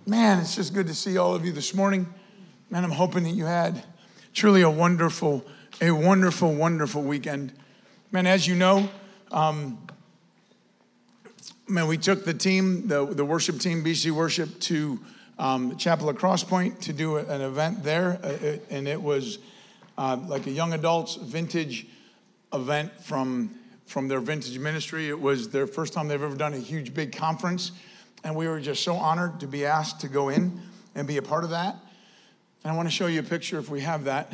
Man, it's just good to see all of you this morning. Man, I'm hoping that you had truly a wonderful, wonderful weekend. Man, as you know, we took the team, the worship team, BC Worship, to the Chapel at Cross Point to do an event there. And it was like a young adults vintage event from their vintage ministry. It was their first time they've ever done a huge, big conference. And we were just so honored to be asked to go in and be a part of that. And I want to show you a picture if we have that.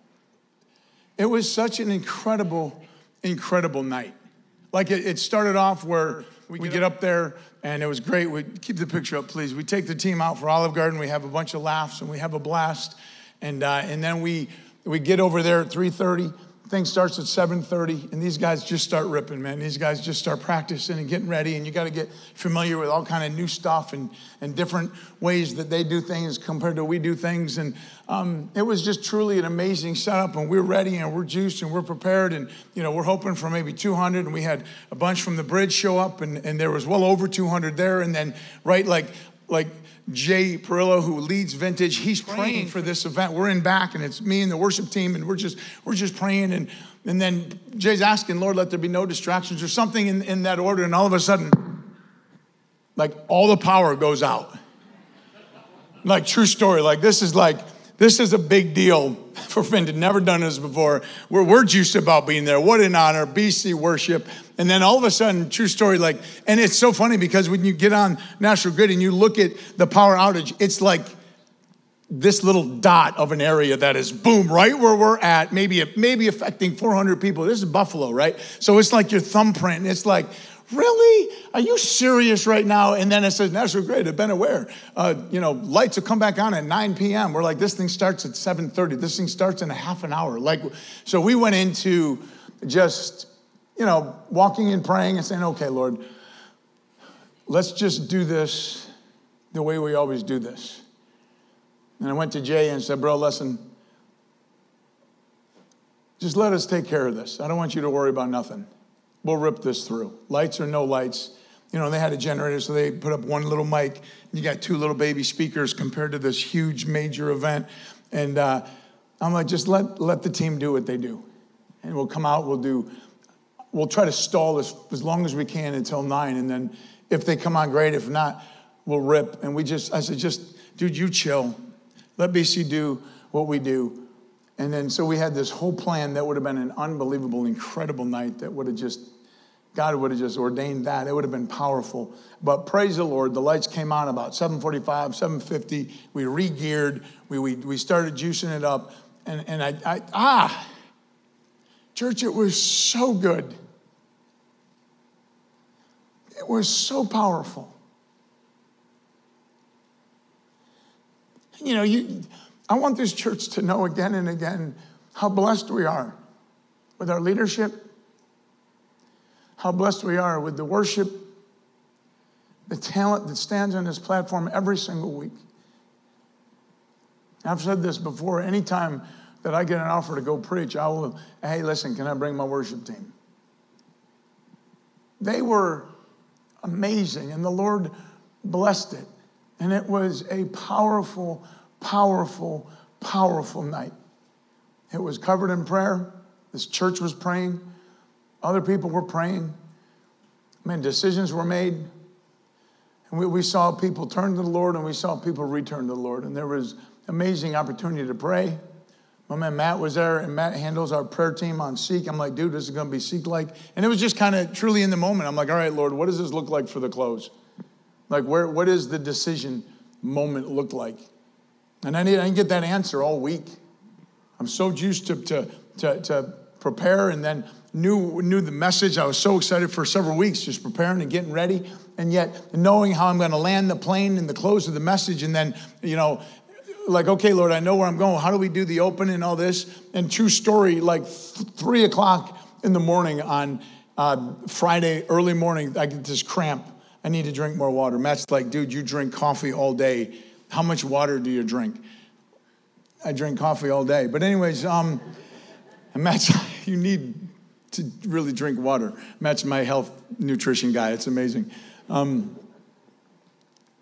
It was such an incredible night. Like it started off where we get up there and it was great. We keep the picture up, please. We take the team out for Olive Garden. We have a bunch of laughs and we have a blast. And then we get over there at 3:30. Thing starts at 7:30, and these guys just start ripping, man. These guys just start practicing and getting ready, and you got to get familiar with all kind of new stuff and different ways that they do things compared to we do things. And it was just truly an amazing setup, and we're ready, and we're juiced, and we're prepared, and we're hoping for maybe 200, and we had a bunch from the bridge show up, and there was well over 200 there, and then like Jay Perillo, who leads Vintage, he's praying for this event. We're in back, and it's me and the worship team, and we're just praying. And then Jay's asking, Lord, let there be no distractions or something in that order. And all of a sudden, like all the power goes out. Like true story. Like this is a big deal for Vintage. Never done this before. We're juiced about being there. What an honor. BC Worship. And then all of a sudden, true story, and it's so funny because when you get on National Grid and you look at the power outage, it's like this little dot of an area that is boom, right where we're at, maybe affecting 400 people. This is Buffalo, right? So it's like your thumbprint. And it's like, really? Are you serious right now? And then it says, National Grid, have been aware. Lights will come back on at 9 p.m. We're like, this thing starts at 7:30. This thing starts in a half an hour. So we went into just, walking and praying and saying, okay, Lord, let's just do this the way we always do this. And I went to Jay and said, bro, listen, just let us take care of this. I don't want you to worry about nothing. We'll rip this through. Lights or no lights. They had a generator, so they put up one little mic. You got two little baby speakers compared to this huge major event. And I'm like, just let the team do what they do. And we'll come out, we'll try to stall as long as we can until 9. And then if they come on, great. If not, we'll rip. And I said, dude, you chill. Let BC do what we do. And then so we had this whole plan that would have been an unbelievable, incredible night that God would have just ordained that. It would have been powerful. But praise the Lord, the lights came on about 7:45, 7:50. We re-geared. We started juicing it up. And church, it was so good. It was so powerful. I want this church to know again and again how blessed we are with our leadership, how blessed we are with the worship, the talent that stands on this platform every single week. I've said this before, anytime that I get an offer to go preach, hey, listen, can I bring my worship team? They were amazing, and the Lord blessed it. And it was a powerful night. It was covered in prayer. This church was praying. Other people were praying. Decisions were made. And we saw people turn to the Lord, and we saw people return to the Lord. And there was amazing opportunity to pray. My man Matt was there, and Matt handles our prayer team on Seek. I'm like, dude, this is going to be Seek-like. And it was just kind of truly in the moment. I'm like, all right, Lord, what does this look like for the close? Like, what does the decision moment look like? And I didn't get that answer all week. I'm so juiced to prepare, and then knew the message. I was so excited for several weeks, just preparing and getting ready, and yet knowing how I'm going to land the plane in the close of the message, and then, like, okay, Lord, I know where I'm going. How do we do the open and all this? And true story, like 3 o'clock in the morning on Friday, early morning, I get this cramp. I need to drink more water. Matt's like, dude, you drink coffee all day. How much water do you drink? I drink coffee all day. But anyways, and Matt's, you need to really drink water. Matt's my health nutrition guy. It's amazing.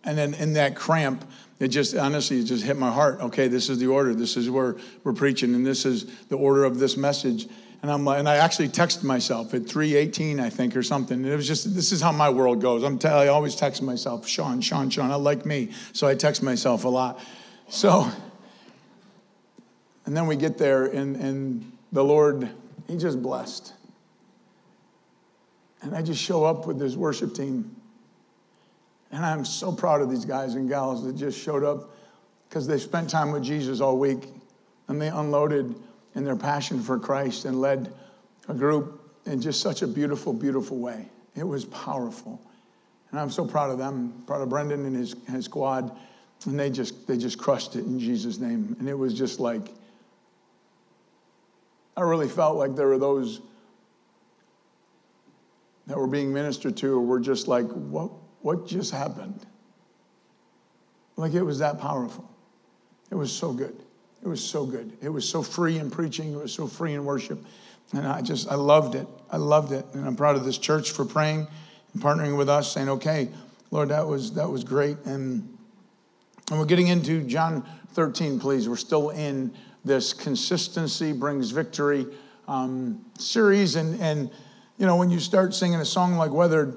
And then in that cramp, it just hit my heart. Okay, this is the order. This is where we're preaching, and this is the order of this message. And I actually texted myself at 3:18, I think, or something. And it was just, this is how my world goes. I always text myself, Sean, I like me. So I text myself a lot. So, and then we get there, and the Lord, he just blessed. And I just show up with this worship team. And I'm so proud of these guys and gals that just showed up because they spent time with Jesus all week. And they unloaded in their passion for Christ and led a group in just such a beautiful, beautiful way. It was powerful. And I'm so proud of them, proud of Brendan and his squad. And they just crushed it in Jesus' name. And it was just like, I really felt like there were those that were being ministered to, or were just like, what just happened? Like, it was that powerful. It was so good. It was so good. It was so free in preaching. It was so free in worship. And I loved it. I loved it. And I'm proud of this church for praying and partnering with us, saying, okay, Lord, that was great. And we're getting into John 13, please. We're still in this Consistency Brings Victory series. And you know, when you start singing a song like Weathered,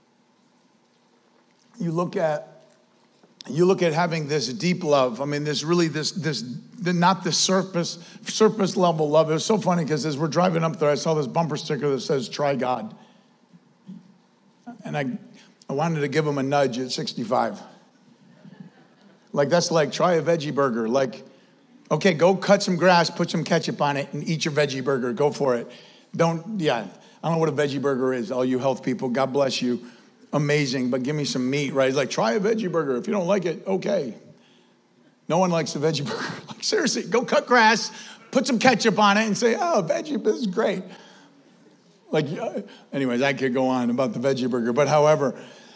you look at having this deep love. I mean, this not the surface level love. It was so funny because as we're driving up there, I saw this bumper sticker that says, "Try God." And I wanted to give him a nudge at 65. Like, that's like, try a veggie burger. Like, okay, go cut some grass, put some ketchup on it, and eat your veggie burger. Go for it. I don't know what a veggie burger is. All you health people, God bless you. Amazing, but give me some meat, right? It's like, try a veggie burger. If you don't like it, okay. No one likes a veggie burger. Like, seriously, go cut grass, put some ketchup on it, and say, oh, veggie, this is great. Like, anyways, I could go on about the veggie burger, but however,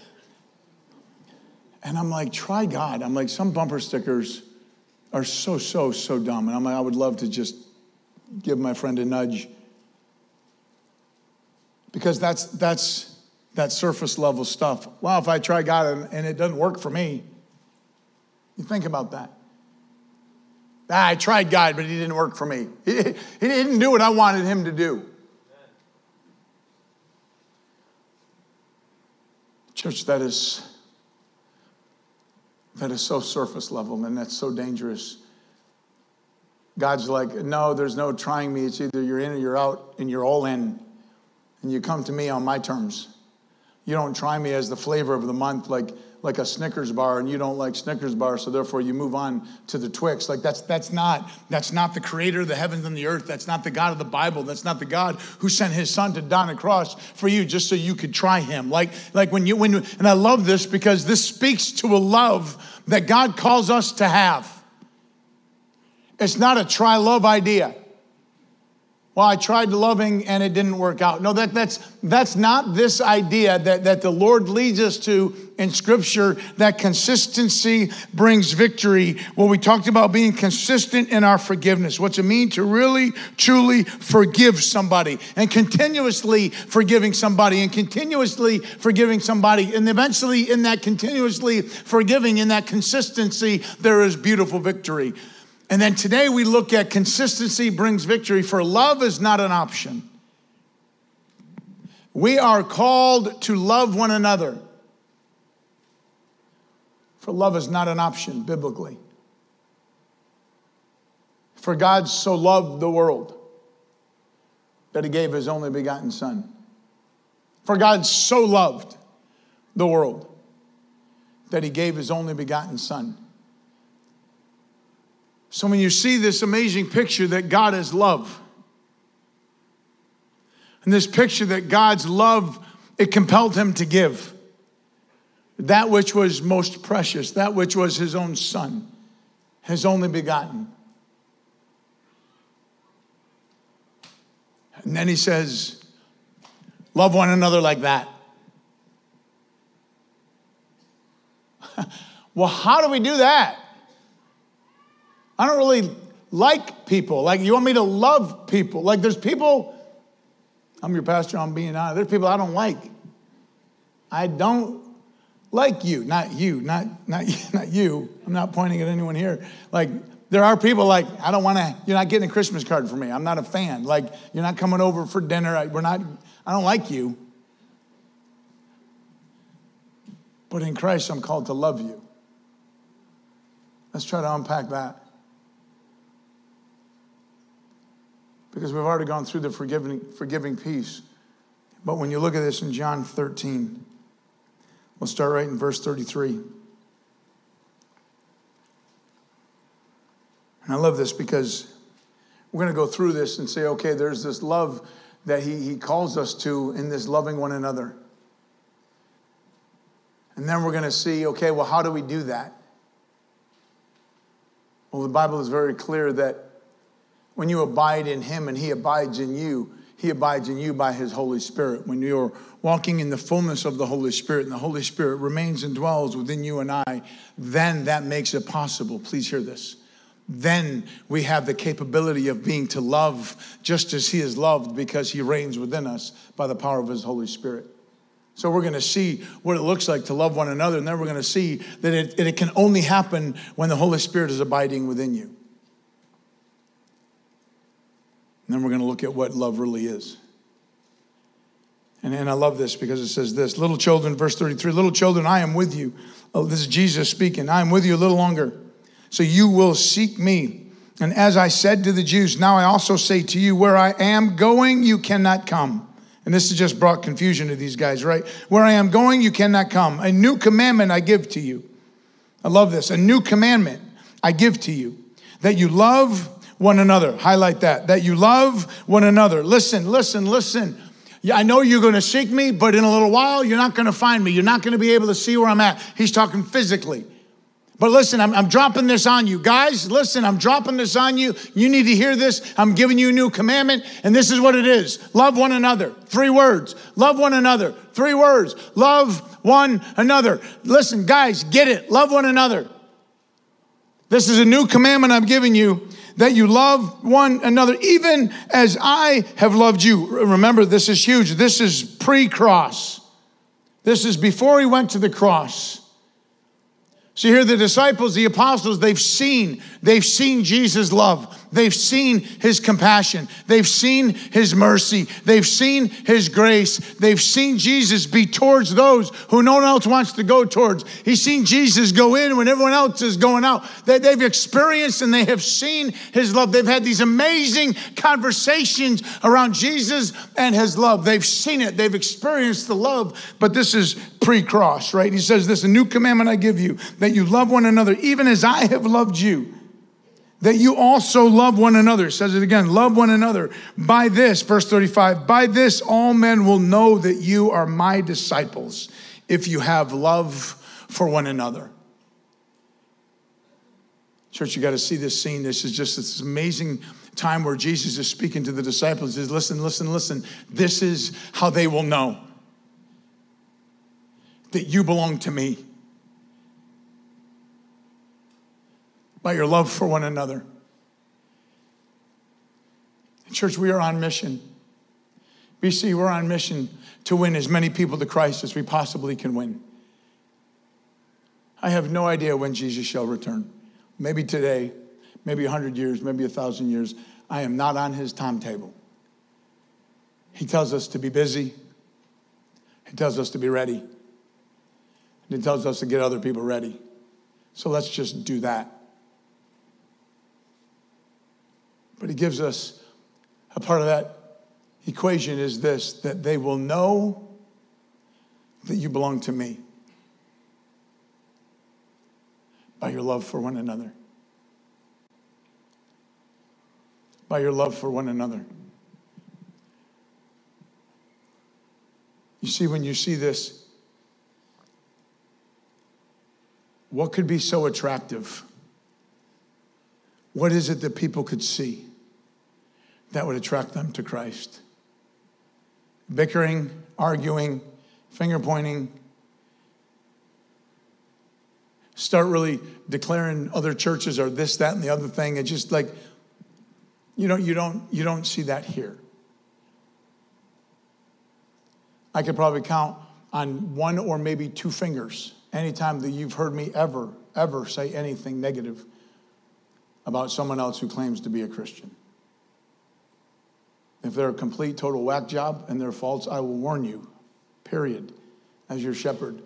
and I'm like, try God. I'm like, some bumper stickers are so dumb. And I'm like, I would love to just give my friend a nudge. Because that's that surface level stuff. Well, if I try God and it doesn't work for me, you think about that. I tried God, but he didn't work for me. He didn't do what I wanted him to do. Church, that is so surface level, and that's so dangerous. God's like, no, there's no trying me. It's either you're in or you're out, and you're all in. And you come to me on my terms. You don't try me as the flavor of the month, like a Snickers bar, and you don't like Snickers bar, so therefore you move on to the Twix. Like, that's not the creator of the heavens and the earth. That's not the God of the Bible. That's not the God who sent his son to die on a cross for you just so you could try him. Like when you, and I love this because this speaks to a love that God calls us to have. It's not a try love idea. Well, I tried loving and it didn't work out. No, that's not this idea that the Lord leads us to in Scripture, that consistency brings victory. Well, we talked about being consistent in our forgiveness. What's it mean to really, truly forgive somebody and continuously forgiving somebody and continuously forgiving somebody. And eventually in that continuously forgiving, in that consistency, there is beautiful victory. And then today we look at consistency brings victory, for love is not an option. We are called to love one another. For love is not an option biblically. For God so loved the world that he gave his only begotten son. For God so loved the world that he gave his only begotten son. So when you see this amazing picture that God is love, and this picture that God's love, it compelled him to give that which was most precious, that which was his own son, his only begotten. And then he says, love one another like that. Well, how do we do that? I don't really like people. Like, you want me to love people? Like, there's people, I'm your pastor, I'm being honest. There's people I don't like. I don't like you, not you. I'm not pointing at anyone here. Like, there are people like, you're not getting a Christmas card from me. I'm not a fan. Like, you're not coming over for dinner. I don't like you. But in Christ, I'm called to love you. Let's try to unpack that. Because we've already gone through the forgiving piece. But when you look at this in John 13, we'll start right in verse 33. And I love this because we're going to go through this and say, okay, there's this love that he calls us to in this loving one another. And then we're going to see, okay, well, how do we do that? Well, the Bible is very clear that when you abide in him and he abides in you by his Holy Spirit. When you're walking in the fullness of the Holy Spirit and the Holy Spirit remains and dwells within you and I, then that makes it possible. Please hear this. Then we have the capability of being to love just as he is loved because he reigns within us by the power of his Holy Spirit. So we're going to see what it looks like to love one another, and then we're going to see that it can only happen when the Holy Spirit is abiding within you. And then we're going to look at what love really is. And I love this because it says this, little children, verse 33, little children, I am with you. Oh, this is Jesus speaking. I am with you a little longer. So you will seek me. And as I said to the Jews, now I also say to you, where I am going, you cannot come. And this has just brought confusion to these guys, right? Where I am going, you cannot come. A new commandment I give to you. I love this. A new commandment I give to you, that you love one another. Highlight that. That you love one another. Listen. Yeah, I know you're going to seek me, but in a little while, you're not going to find me. You're not going to be able to see where I'm at. He's talking physically. But listen, I'm dropping this on you. Guys, listen, I'm dropping this on you. You need to hear this. I'm giving you a new commandment, and this is what it is. Love one another. 3 words. Love one another. 3 words. Love one another. Listen, guys, get it. Love one another. This is a new commandment I'm giving you, that you love one another, even as I have loved you. Remember, this is huge. This is pre-cross. This is before he went to the cross. So here the disciples, the apostles, they've seen Jesus' love. They've seen his compassion. They've seen his mercy. They've seen his grace. They've seen Jesus be towards those who no one else wants to go towards. He's seen Jesus go in when everyone else is going out. They've experienced and they have seen his love. They've had these amazing conversations around Jesus and his love. They've seen it. They've experienced the love. But this is pre-cross, right? He says this, a new commandment I give you, that you love one another, even as I have loved you, that you also love one another. It says it again, love one another. By this, verse 35, by this all men will know that you are my disciples, if you have love for one another. Church, you got to see this scene. This is just this amazing time where Jesus is speaking to the disciples. He says, listen. This is how they will know that you belong to me. By your love for one another. Church, we are on mission. BC, we're on mission to win as many people to Christ as we possibly can win. I have no idea when Jesus shall return. Maybe today, maybe 100 years, maybe 1,000 years. I am not on his timetable. He tells us to be busy. He tells us to be ready. And he tells us to get other people ready. So let's just do that. But he gives us a part of that equation is this, that they will know that you belong to me by your love for one another. By your love for one another. You see, when you see this, what could be so attractive? What is it that people could see that would attract them to Christ? Bickering, arguing, finger pointing. Start really declaring other churches are this, that, and the other thing. It's just like, you don't see that here. I could probably count on 1 or maybe 2 fingers anytime that you've heard me ever say anything negative about someone else who claims to be a Christian. If they're a complete, total whack job and they're false, I will warn you, period, as your shepherd.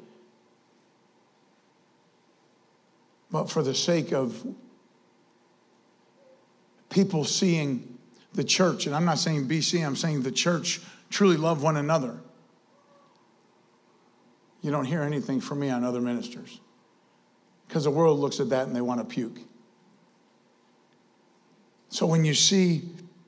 But for the sake of people seeing the church, and I'm not saying BC, I'm saying the church truly love one another, you don't hear anything from me on other ministers. Because the world looks at that and they want to puke. So when you see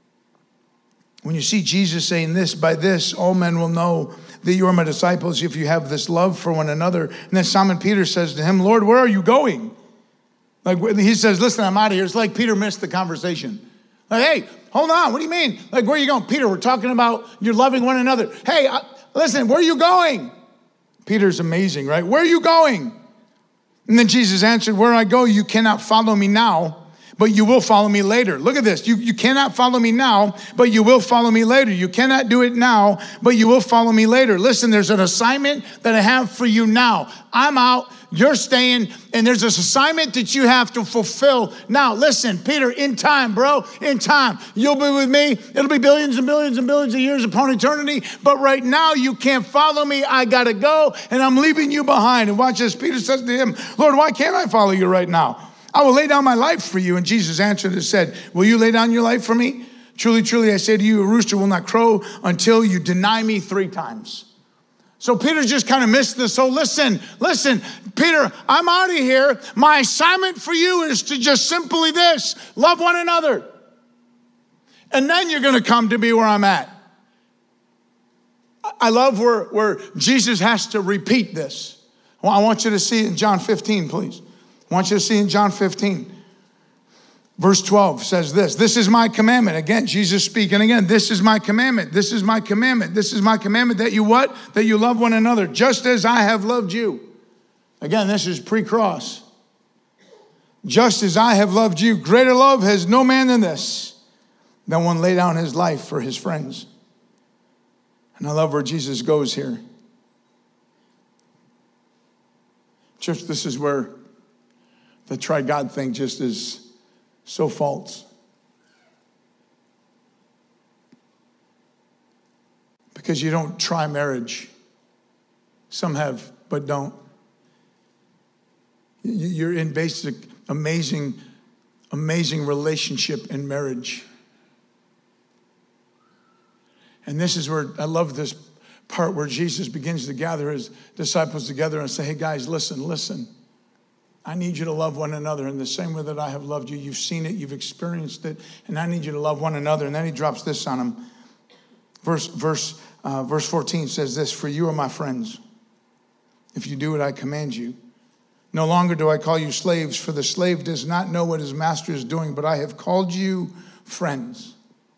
Jesus saying this, by this, all men will know that you are my disciples if you have this love for one another. And then Simon Peter says to him, Lord, where are you going? Like he says, listen, I'm out of here. It's like Peter missed the conversation. Like, hey, hold on. What do you mean? Like, where are you going? Peter, we're talking about you're loving one another. Hey, listen, where are you going? Peter's amazing, right? Where are you going? And then Jesus answered, where I go, you cannot follow me now, but you will follow me later. Look at this. You cannot follow me now, but you will follow me later. You cannot do it now, but you will follow me later. Listen, there's an assignment that I have for you now. I'm out, you're staying, and there's this assignment that you have to fulfill. Now, listen, Peter, in time, bro, in time. You'll be with me. It'll be billions and billions and billions of years upon eternity. But right now, you can't follow me. I got to go, and I'm leaving you behind. And watch this. Peter says to him, Lord, why can't I follow you right now? I will lay down my life for you. And Jesus answered and said, will you lay down your life for me? Truly, truly, I say to you, a rooster will not crow until you deny me 3 times. So Peter just kind of missed this. So listen, Peter, I'm out of here. My assignment for you is to just simply this, love one another. And then you're going to come to me where I'm at. I love where Jesus has to repeat this. Well, I want you to see it in John 15, please. I want you to see in John 15. Verse 12 says this. This is my commandment. Again, Jesus speaking again. This is my commandment. This is my commandment. This is my commandment that you what? That you love one another just as I have loved you. Again, this is pre-cross. Just as I have loved you. Greater love has no man than this, than one lay down his life for his friends. And I love where Jesus goes here. Church, this is where the tri-God thing just is so false. Because you don't try marriage. Some have, but don't. You're in basic, amazing relationship in marriage. And this is where I love this part where Jesus begins to gather his disciples together and say, hey guys, listen. I need you to love one another in the same way that I have loved you. You've seen it, you've experienced it, and I need you to love one another. And then he drops this on them. Verse 14 says this, for you are my friends, if you do what I command you. No longer do I call you slaves, for the slave does not know what his master is doing, but I have called you friends.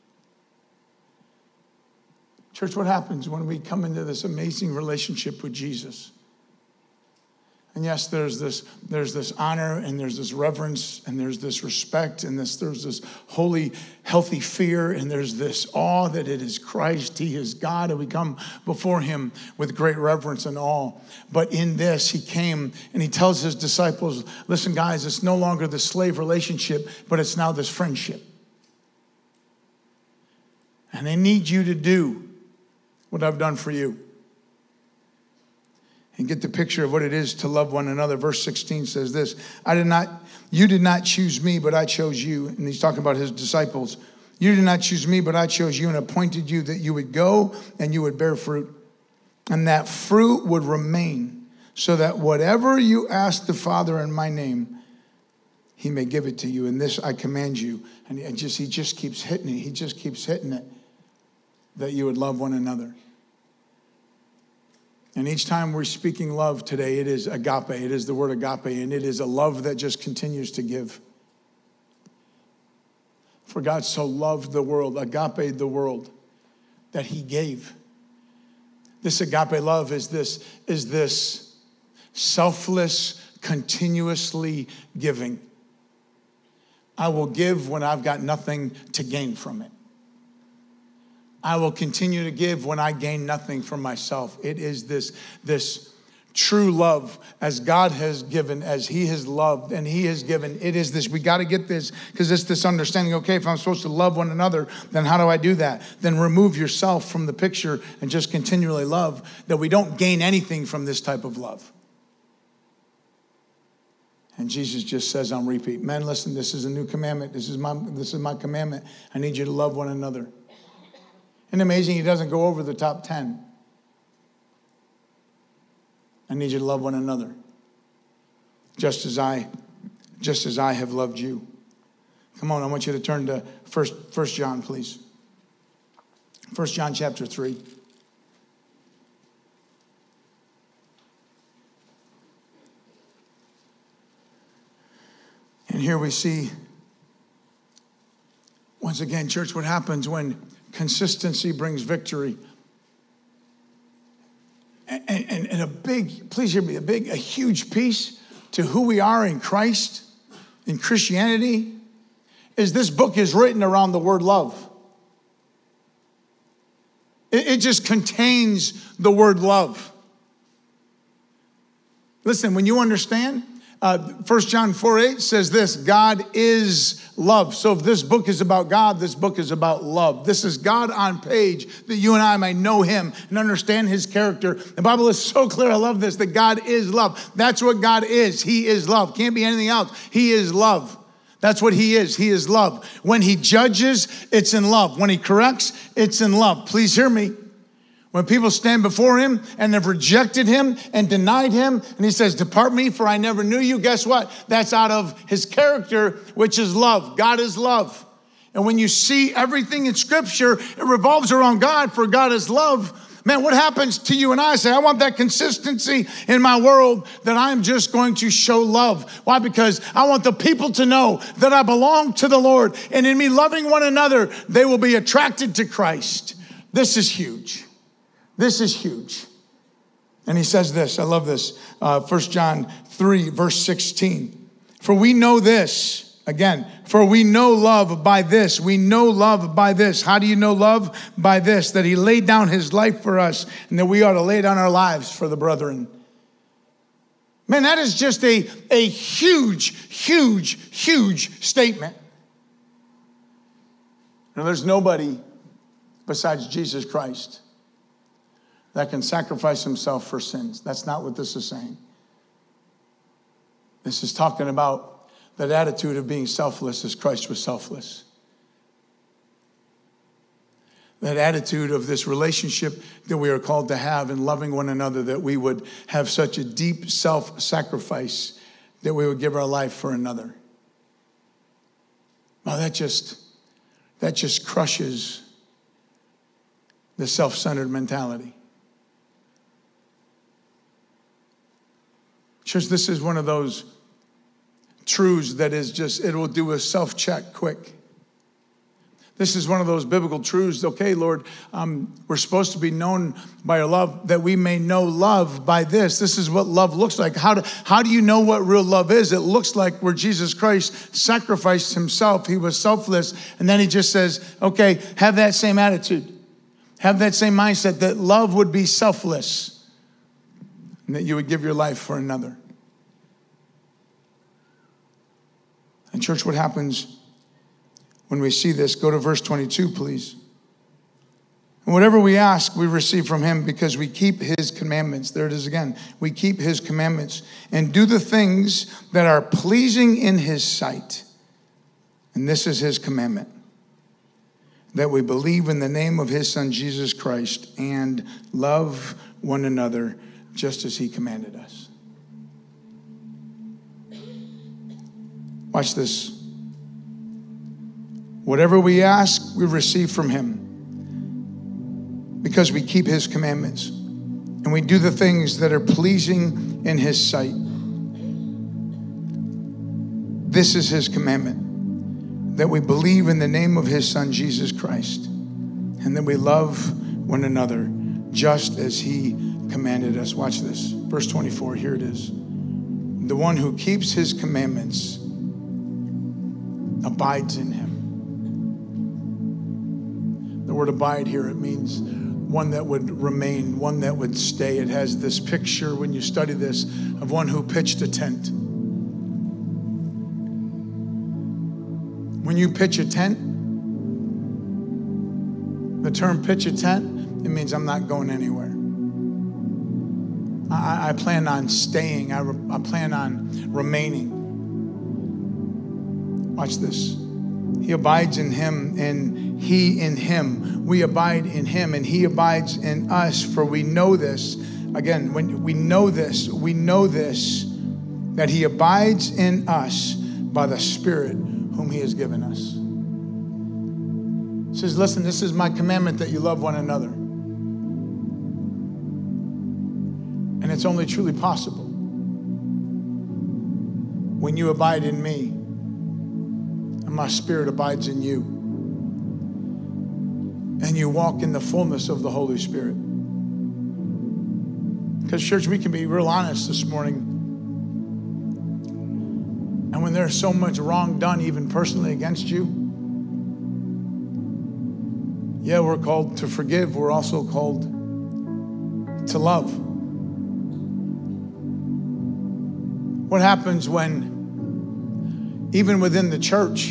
Church, what happens when we come into this amazing relationship with Jesus? And yes, there's this honor and there's this reverence and there's this respect and there's this holy, healthy fear and there's this awe that it is Christ, he is God, and we come before him with great reverence and awe. But in this, he came and he tells his disciples, listen guys, it's no longer the slave relationship, but it's now this friendship. And I need you to do what I've done for you. And get the picture of what it is to love one another. Verse 16 says this, you did not choose me, but I chose you. And he's talking about his disciples. You did not choose me, but I chose you and appointed you that you would go and you would bear fruit. And that fruit would remain, so that whatever you ask the Father in my name, he may give it to you. And this I command you. And he just keeps hitting it. He just keeps hitting it. That you would love one another. And each time we're speaking love today, it is agape. It is the word agape. And it is a love that just continues to give. For God so loved the world, agape the world, that he gave. This agape love is this selfless, continuously giving. I will give when I've got nothing to gain from it. I will continue to give when I gain nothing from myself. It is this True love, as God has given, as he has loved and he has given, it is this. We got to get this, because it's this understanding. Okay, if I'm supposed to love one another, then how do I do that? Then remove yourself from the picture and just continually love, that we don't gain anything from this type of love. And Jesus just says on repeat, men, listen, this is a new commandment. This is my commandment. I need you to love one another. Isn't it amazing? He doesn't go over the top 10. I need you to love one another, just as I have loved you. Come on, I want you to turn to 1 John, please. 1 John chapter 3. And here we see, once again, church, what happens when consistency brings victory. And a big, please hear me, a huge piece to who we are in Christ, in Christianity, is this book is written around the word love. It just contains the word love. Listen, when you understand, 1 John 4:8 says this, God is love. So if this book is about God, this book is about love. This is God on page, that you and I might know him and understand his character. The Bible is so clear, I love this, that God is love. That's what God is. He is love. Can't be anything else. He is love. That's what he is. He is love. When he judges, it's in love. When he corrects, it's in love. Please hear me. When people stand before him and have rejected him and denied him, and he says, depart me, for I never knew you. Guess what? That's out of his character, which is love. God is love. And when you see everything in Scripture, it revolves around God, for God is love. Man, what happens to you and I? Say, I want that consistency in my world, that I'm just going to show love. Why? Because I want the people to know that I belong to the Lord. And in me loving one another, they will be attracted to Christ. This is huge. This is huge. And he says this, I love this, 1 John 3, verse 16. For we know this, again, for we know love by this. We know love by this. How do you know love? By this, that he laid down his life for us, and that we ought to lay down our lives for the brethren. Man, that is just a huge, huge, huge statement. Now, there's nobody besides Jesus Christ that can sacrifice himself for sins. That's not what this is saying. This is talking about that attitude of being selfless as Christ was selfless. That attitude of this relationship that we are called to have in loving one another, that we would have such a deep self-sacrifice that we would give our life for another. Well, that just crushes the self-centered mentality. Church, this is one of those truths that is just, it will do a self-check quick. This is one of those biblical truths. Okay, Lord, we're supposed to be known by our love, that we may know love by this. This is what love looks like. How do you know what real love is? It looks like where Jesus Christ sacrificed himself. He was selfless. And then he just says, okay, have that same attitude. Have that same mindset, that love would be selfless, and that you would give your life for another. And church, what happens when we see this? Go to verse 22, please. And whatever we ask, we receive from him, because we keep his commandments. There it is again. We keep his commandments and do the things that are pleasing in his sight. And this is his commandment, that we believe in the name of his Son, Jesus Christ, and love one another just as he commanded us. Watch this. Whatever we ask, we receive from him, because we keep his commandments and we do the things that are pleasing in his sight. This is his commandment, that we believe in the name of his Son, Jesus Christ, and that we love one another just as he commanded us. Watch this. Verse 24, here it is. The one who keeps his commandments abides in him. The word abide here, it means one that would remain, one that would stay. It has this picture, when you study this, of one who pitched a tent. When you pitch a tent, the term pitch a tent, it means I'm not going anywhere. I plan on staying. I plan on remaining. Watch this. He abides in him and he in him. We abide in him and he abides in us. For we know this. Again, when we know this, that he abides in us by the Spirit whom he has given us. He says, listen, this is my commandment, that you love one another. And it's only truly possible when you abide in me and my Spirit abides in you, and you walk in the fullness of the Holy Spirit. Because, church, we can be real honest this morning. And when there's so much wrong done, even personally against you, yeah, we're called to forgive. We're also called to love. What happens when, even within the church,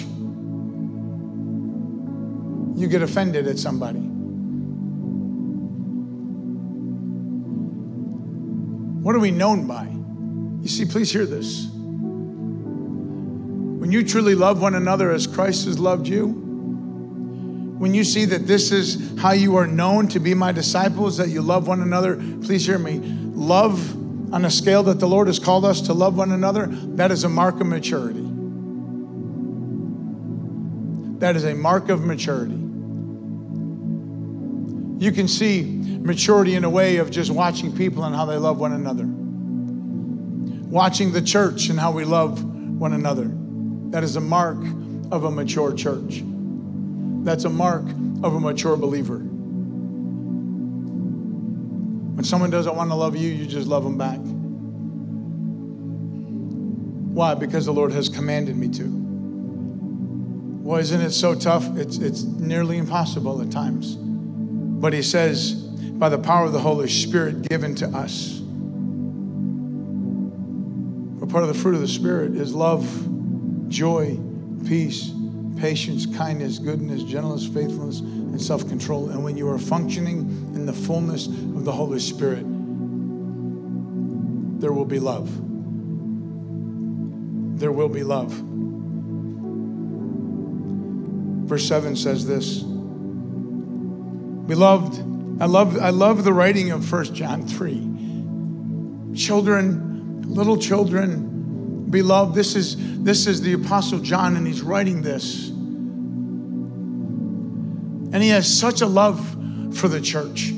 you get offended at somebody? What are we known by? You see, please hear this. When you truly love one another as Christ has loved you, when you see that this is how you are known to be my disciples, that you love one another, please hear me. Love on a scale that the Lord has called us to love one another, that is a mark of maturity. That is a mark of maturity. You can see maturity in a way of just watching people and how they love one another. Watching the church and how we love one another. That is a mark of a mature church. That's a mark of a mature believer. When someone doesn't want to love you, you just love them back. Why? Because the Lord has commanded me to. Well, isn't it so tough? It's nearly impossible at times. But he says, by the power of the Holy Spirit given to us. But part of the fruit of the Spirit is love, joy, peace, patience, kindness, goodness, gentleness, faithfulness, and self-control. And when you are functioning in the fullness of the Holy Spirit, there will be love. There will be love. Verse 7 says this. Beloved, I love the writing of 1 John 3. Children, little children, beloved, this is the Apostle John, and he's writing this. And he has such a love for the church.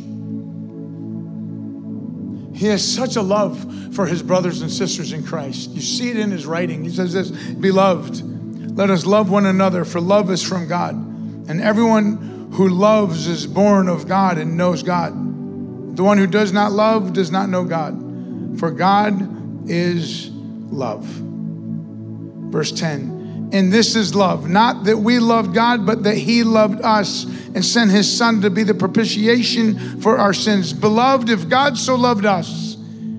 He has such a love for his brothers and sisters in Christ. You see it in his writing. He says this, beloved, let us love one another, for love is from God. And everyone who loves is born of God and knows God. The one who does not love does not know God, for God is love. Verse 10, and this is love, not that we loved God, but that he loved us and sent his Son to be the propitiation for our sins. Beloved, if God so loved us,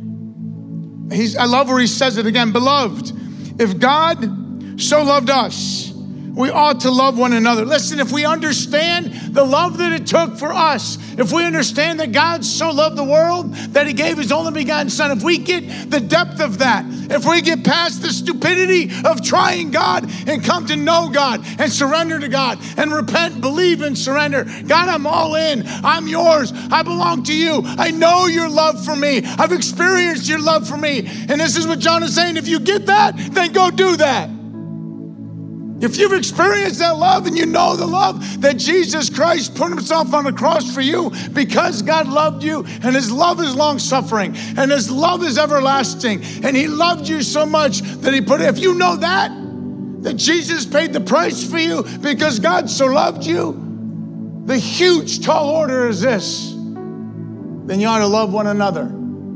I love where he says it again, beloved, if God so loved us, we ought to love one another. Listen, if we understand the love that it took for us, if we understand that God so loved the world that he gave his only begotten Son, if we get the depth of that, if we get past the stupidity of trying God and come to know God and surrender to God and repent, believe, and surrender. God, I'm all in. I'm yours. I belong to you. I know your love for me. I've experienced your love for me. And this is what John is saying. If you get that, then go do that. If you've experienced that love and you know the love that Jesus Christ put himself on the cross for you because God loved you, and his love is long-suffering and his love is everlasting, and he loved you so much that he put it. If you know that Jesus paid the price for you because God so loved you, the huge tall order is this: then you ought to love one another.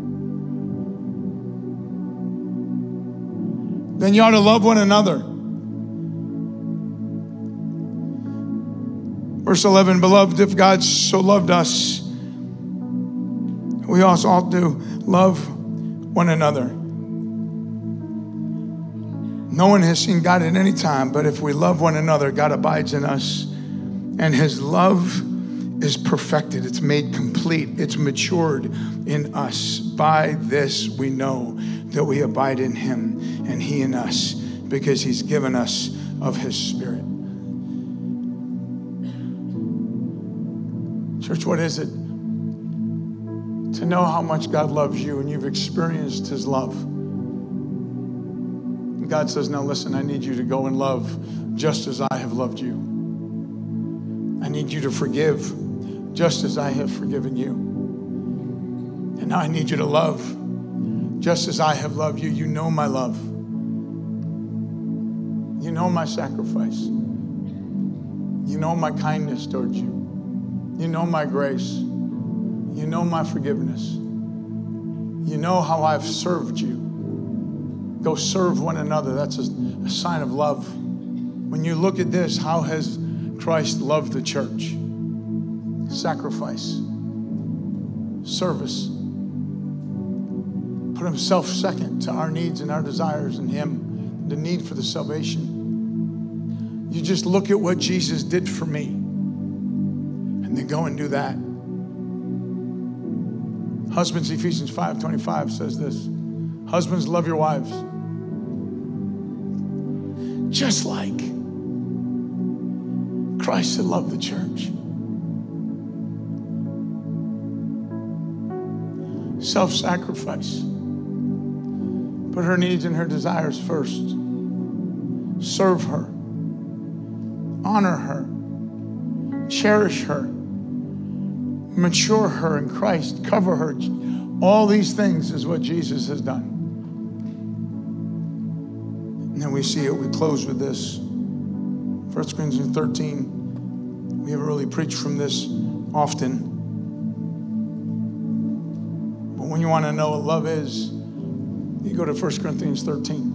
Then you ought to love one another. Verse 11, beloved, if God so loved us, We also ought to love one another. No one has seen God at any time, but if we love one another, God abides in us, and his love is perfected. It's made complete. It's matured in us. By this we know that we abide in him and he in us, because he's given us of his Spirit. Church, what is it to know how much God loves you and you've experienced his love? And God says, now listen, I need you to go and love just as I have loved you. I need you to forgive just as I have forgiven you. And now I need you to love just as I have loved you. You know my love. You know my sacrifice. You know my kindness towards you. You know my grace. You know my forgiveness. You know how I've served you. Go serve one another. That's a sign of love. When you look at this, how has Christ loved the church? Sacrifice, service, put himself second to our needs and our desires and him, the need for the salvation. You just look at what Jesus did for me and then go and do that. Husbands, Ephesians 5:25 says this: husbands, love your wives just like Christ had loved the church. Self-sacrifice. Put her needs and her desires first. Serve her. Honor her. Cherish her. Mature her in Christ. Cover her. All these things is what Jesus has done. And then we see it. We close with this. 1 Corinthians 13. We haven't really preached from this often. When you want to know what love is, you go to 1 Corinthians 13.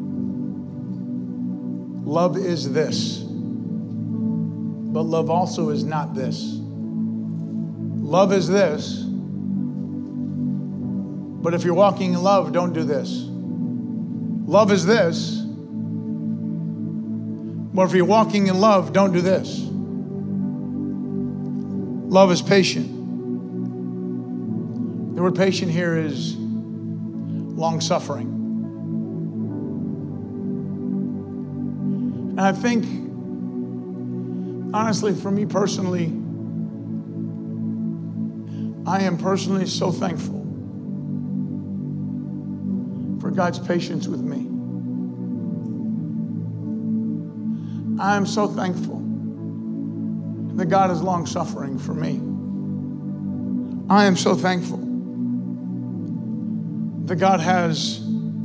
Love is this, but love also is not this. Love is this, but if you're walking in love, don't do this. Love is this, but if you're walking in love, don't do this. Love is patient. The word patient here is long-suffering. And I think, honestly, for me personally, I am personally so thankful for God's patience with me. I am so thankful that God is long-suffering for me. I am so thankful that God has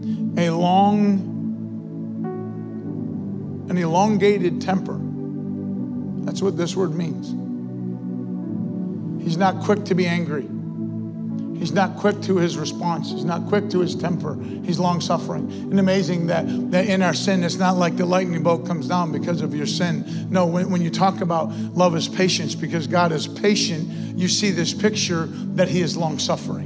an elongated temper. That's what this word means. He's not quick to be angry. He's not quick to his response. He's not quick to his temper. He's long-suffering. And amazing that in our sin, it's not like the lightning bolt comes down because of your sin. No, when you talk about love is patience, because God is patient, you see this picture that he is long-suffering.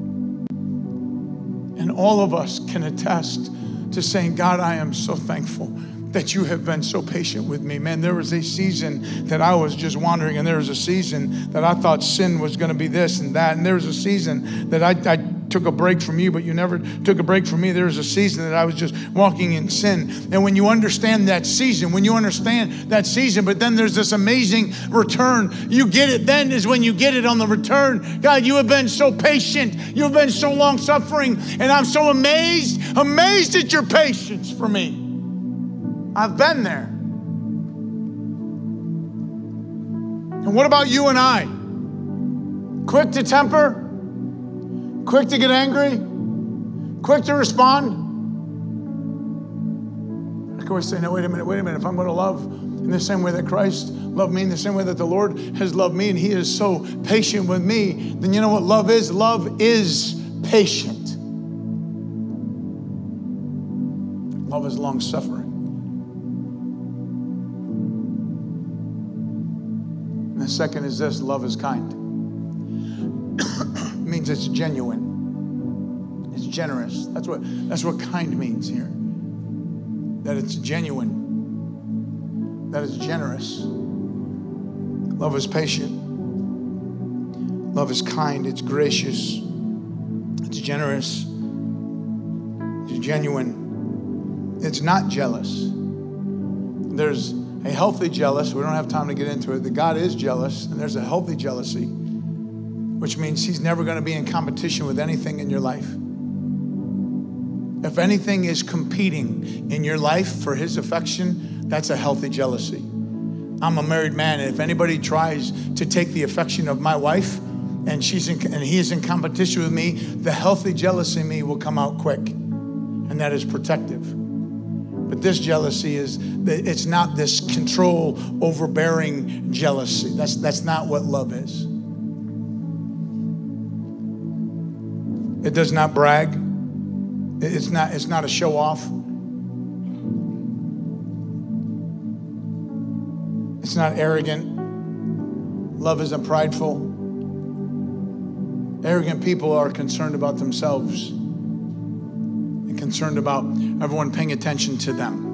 And all of us can attest to saying, God, I am so thankful that you have been so patient with me. Man, there was a season that I was just wandering, and there was a season that I thought sin was going to be this and that. And there was a season that I took a break from you, but you never took a break from me. There was a season that I was just walking in sin. And when you understand that season, but then there's this amazing return. You get it then is when you get it on the return. God, you have been so patient. You've been so long suffering. And I'm so amazed at your patience for me. I've been there. And what about you and I? Quick to temper? Quick to get angry? Quick to respond? I can always say, no, wait a minute. If I'm going to love in the same way that Christ loved me, in the same way that the Lord has loved me, and he is so patient with me, then you know what love is? Love is patient. Love is long-suffering. And the second is this: love is kind. It means means it's genuine. It's generous. That's what kind means here. That it's genuine. That it's generous. Love is patient. Love is kind. It's gracious. It's generous. It's genuine. It's not jealous. There's a healthy jealous. We don't have time to get into it. That God is jealous, and there's a healthy jealousy, which means he's never going to be in competition with anything in your life. If anything is competing in your life for his affection, that's a healthy jealousy. I'm a married man, and if anybody tries to take the affection of my wife and he is in competition with me, the healthy jealousy in me will come out quick, and that is protective. But this jealousy it's not this control, overbearing jealousy. That's not what love is. It does not brag. It's not a show off. It's not arrogant. Love isn't prideful. Arrogant people are concerned about themselves and concerned about everyone paying attention to them.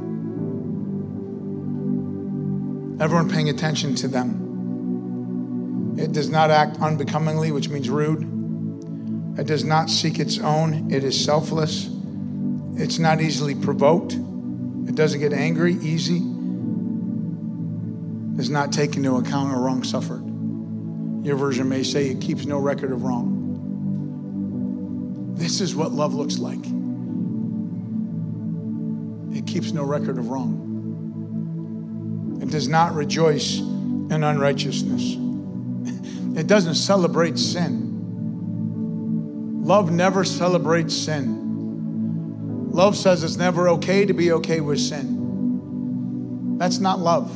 Everyone paying attention to them. It does not act unbecomingly, which means rude. It does not seek its own. It is selfless. It's not easily provoked. It doesn't get angry easy. Does not take into account a wrong suffered. Your version may say it keeps no record of wrong. This is what love looks like. It keeps no record of wrong. It does not rejoice in unrighteousness. It doesn't celebrate sin. Love never celebrates sin. Love says it's never okay to be okay with sin. That's not love.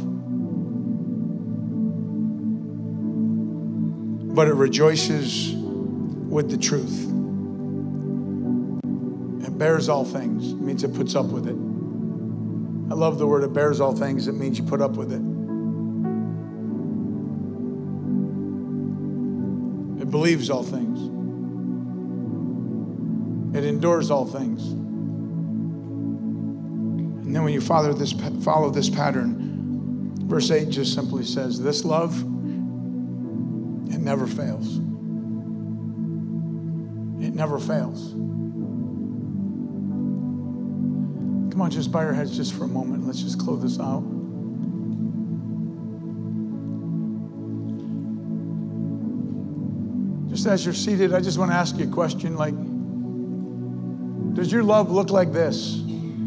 But it rejoices with the truth. It bears all things. It means it puts up with it. I love the word it bears all things. It means you put up with it. It believes all things. It endures all things. And then when you follow this pattern, verse 8 just simply says, this love, it never fails. It never fails. Come on, just bow your heads just for a moment. Let's just close this out. Just as you're seated, I just want to ask you a question like, does your love look like this?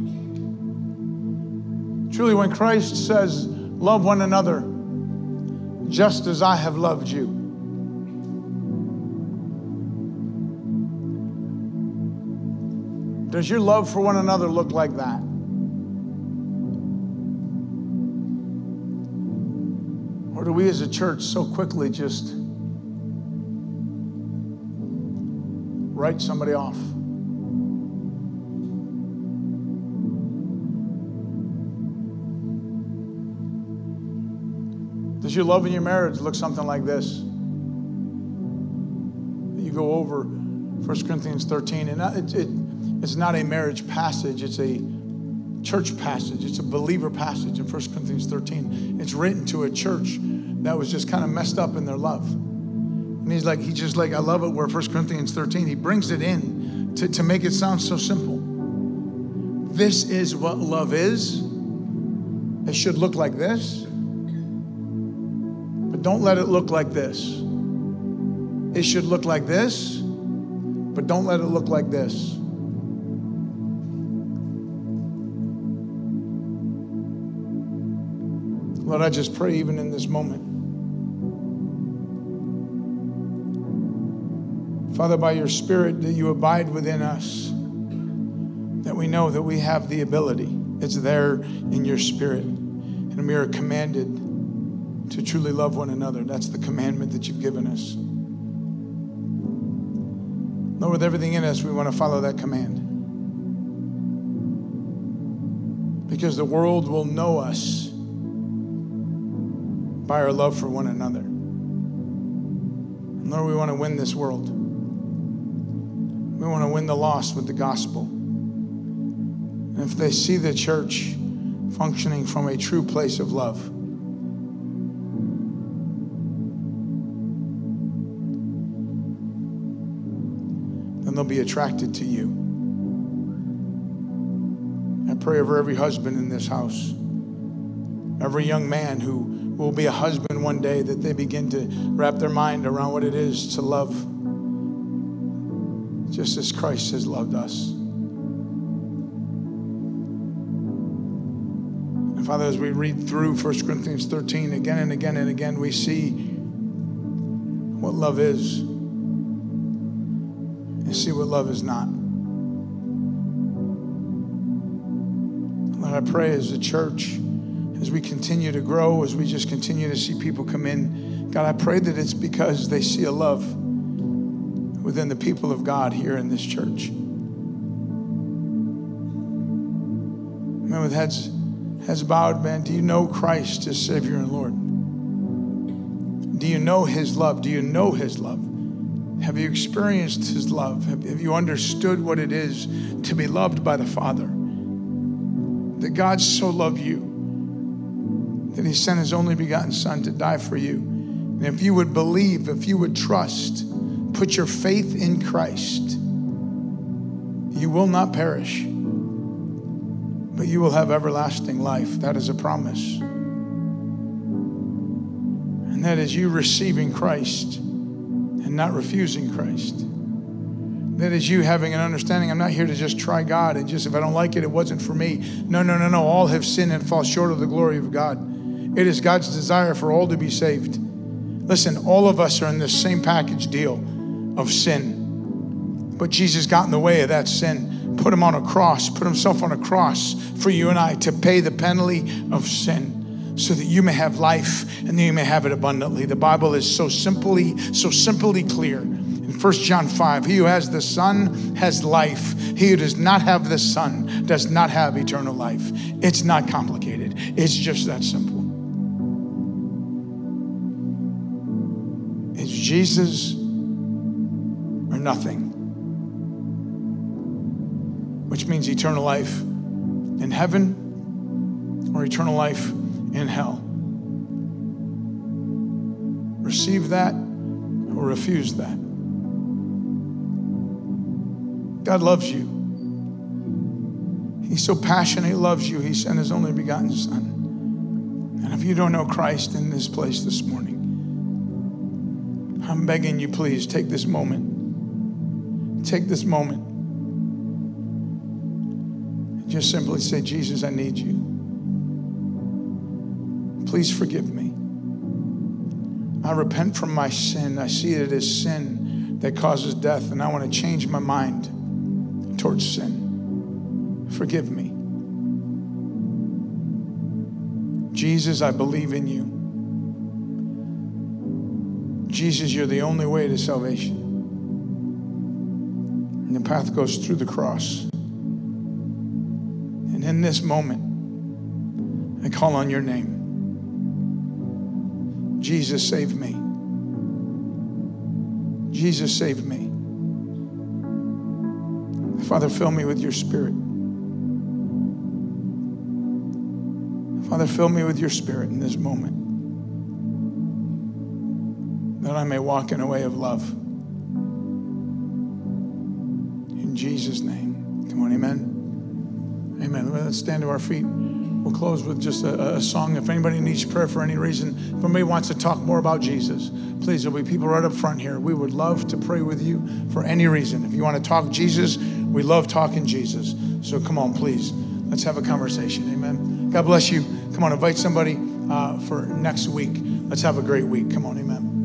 Truly, when Christ says, love one another just as I have loved you. Does your love for one another look like that? Or do we as a church so quickly just write somebody off? Does your love in your marriage look something like this? You go over 1 Corinthians 13, and it's not a marriage passage, it's a church passage. It's a believer passage in 1 Corinthians 13. It's written to a church that was just kind of messed up in their love. And he's just like, I love it where 1 Corinthians 13, he brings it in to make it sound so simple. This is what love is. It should look like this. But don't let it look like this. It should look like this, but don't let it look like this. Lord, I just pray even in this moment. Father, by your Spirit, that you abide within us, that we know that we have the ability. It's there in your Spirit. And we are commanded to truly love one another. That's the commandment that you've given us. Lord, with everything in us, we want to follow that command. Because the world will know us by our love for one another. And Lord, we want to win this world. We want to win the lost with the gospel. And if they see the church functioning from a true place of love, then they'll be attracted to you. I pray over every husband in this house, every young man who will be a husband one day, that they begin to wrap their mind around what it is to love just as Christ has loved us. And Father, as we read through 1 Corinthians 13 again and again and again, we see what love is and see what love is not. Lord, I pray as a church, as we continue to grow, as we just continue to see people come in, God, I pray that it's because they see a love within the people of God here in this church. Man, with heads bowed, man, do you know Christ as Savior and Lord? Do you know His love? Do you know His love? Have you experienced His love? Have you understood what it is to be loved by the Father? That God so loved you that He sent His only begotten Son to die for you. And if you would believe, if you would trust, put your faith in Christ, you will not perish, but you will have everlasting life. That is a promise. And that is you receiving Christ and not refusing Christ. That is you having an understanding, I'm not here to just try God and just, if I don't like it, it wasn't for me. No. All have sinned and fall short of the glory of God. It is God's desire for all to be saved. Listen, all of us are in this same package deal of sin. But Jesus got in the way of that sin, put Him on a cross, put Himself on a cross for you and I to pay the penalty of sin so that you may have life and that you may have it abundantly. The Bible is so simply clear. In 1 John 5, he who has the Son has life. He who does not have the Son does not have eternal life. It's not complicated. It's just that simple. It's Jesus or nothing, which means eternal life in heaven or eternal life in hell. Receive that or refuse that. God loves you. He so passionately loves you, He sent His only begotten Son. And if you don't know Christ in this place this morning, I'm begging you, please take this moment. Take this moment. And just simply say, Jesus, I need you. Please forgive me. I repent from my sin. I see it as sin that causes death, and I want to change my mind towards sin. Forgive me. Jesus, I believe in you. Jesus, you're the only way to salvation. And the path goes through the cross. And in this moment, I call on your name. Jesus, save me. Jesus, save me. Father, fill me with your Spirit. Father, fill me with your Spirit in this moment, that I may walk in a way of love. In Jesus' name. Come on, amen. Amen. Let's stand to our feet. We'll close with just a song. If anybody needs prayer for any reason, if anybody wants to talk more about Jesus, please, there'll be people right up front here. We would love to pray with you for any reason. If you want to talk Jesus, we love talking Jesus. So come on, please. Let's have a conversation. Amen. God bless you. Come on, invite somebody for next week. Let's have a great week. Come on, amen.